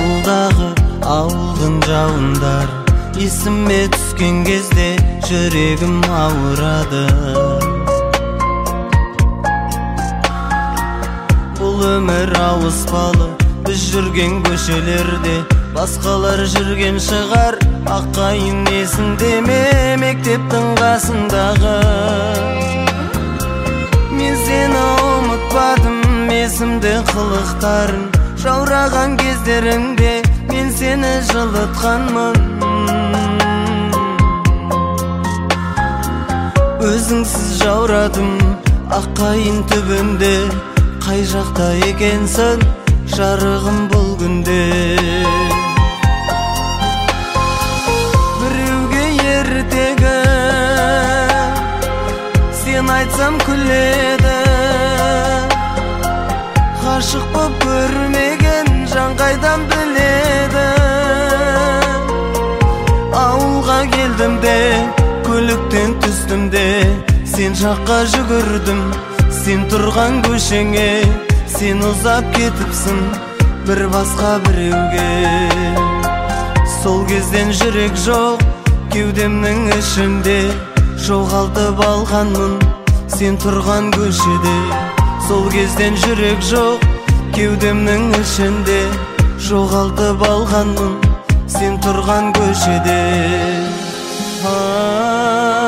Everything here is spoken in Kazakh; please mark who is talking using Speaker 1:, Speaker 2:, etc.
Speaker 1: ауылдағы ауылдың жауындар есіме түскен кезде жүрегім ауырады. Бұл өмір ауыспалы, біз жүрген көшелерде басқалар жүрген шығар. Аққайын есіңде ме, мектептің қасындағы? Мен сені ұмытпадым, есімде қылықтарың, жаураған кездеріңде мен сені жылытқанмын. Өзіңсіз жаурадым аққайын түбінде, қай жақта екенсің жарығым бұл күнде? Біреуге ертегі сен айтсам күледі, ғашық боп көрмеген жан қайдан біледі. Ауылға келдім де, көліктен түстім де, сен жаққа жүгірдім. Сен тұрған көшеңе, сен ұзап кетіпсің бір басқа біреуге. Сол кезден жүрек жоқ кеудемнің ішінде, жоғалтып алғанмын сен тұрған көшеде. Сол кезден жүрек жоқ кеудемнің ішінде, жоғалтып алғанмын сен тұрған көшеде.